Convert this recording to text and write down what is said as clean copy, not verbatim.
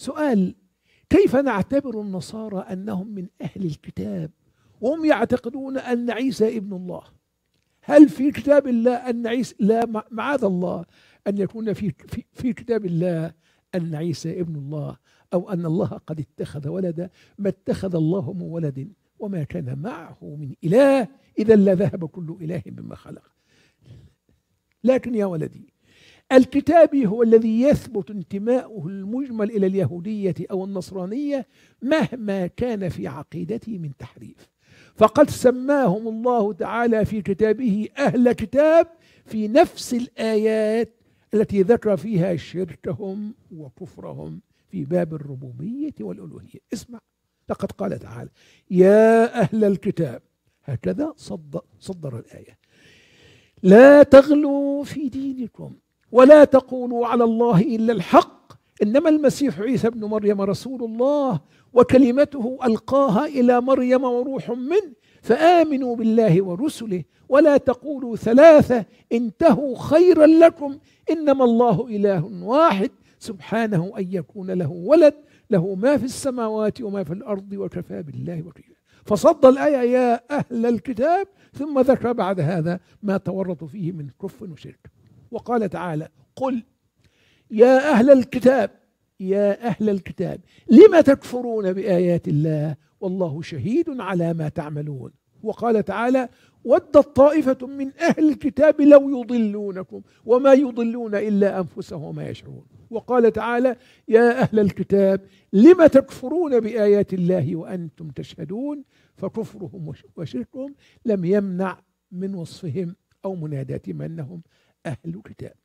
سؤال: كيف نعتبر النصارى أنهم من أهل الكتاب وهم يعتقدون أن عيسى ابن الله؟ هل في كتاب الله أن عيسى؟ لا، معاذ الله أن يكون في كتاب الله أن عيسى ابن الله، أو أن الله قد اتخذ ولدا. ما اتخذ الله من ولد وما كان معه من إله، إذا لذهب كل إله بما خلق. لكن يا ولدي، الكتابي هو الذي يثبت انتماؤه المجمل إلى اليهودية أو النصرانية مهما كان في عقيدته من تحريف. فقد سماهم الله تعالى في كتابه أهل كتاب في نفس الآيات التي ذكر فيها شركهم وكفرهم في باب الربوبية والألوهية. اسمع، لقد قال تعالى: يا أهل الكتاب، هكذا صدر الآية: لا تغلوا في دينكم ولا تقولوا على الله إلا الحق، إنما المسيح عيسى ابن مريم رسول الله وكلمته ألقاها إلى مريم وروح منه، فآمنوا بالله ورسله ولا تقولوا ثلاثة، انتهوا خيرا لكم، إنما الله إله واحد سبحانه أن يكون له ولد، له ما في السماوات وما في الأرض وكفى بالله وكيلا. فصد الآية يا أهل الكتاب، ثم ذكر بعد هذا ما تورطوا فيه من كفر وشرك. وقال تعالى: قل يا أهل الكتاب، يا أهل الكتاب لم تكفرون بآيات الله والله شهيد على ما تعملون. وقال تعالى: ودت طائفة من أهل الكتاب لو يضلونكم وما يضلون إلا أنفسهم وما يشعرون. وقال تعالى: يا أهل الكتاب لم تكفرون بآيات الله وأنتم تشهدون. فكفرهم وشركهم لم يمنع من وصفهم أو مناداتهم أنهم أهل كتاب.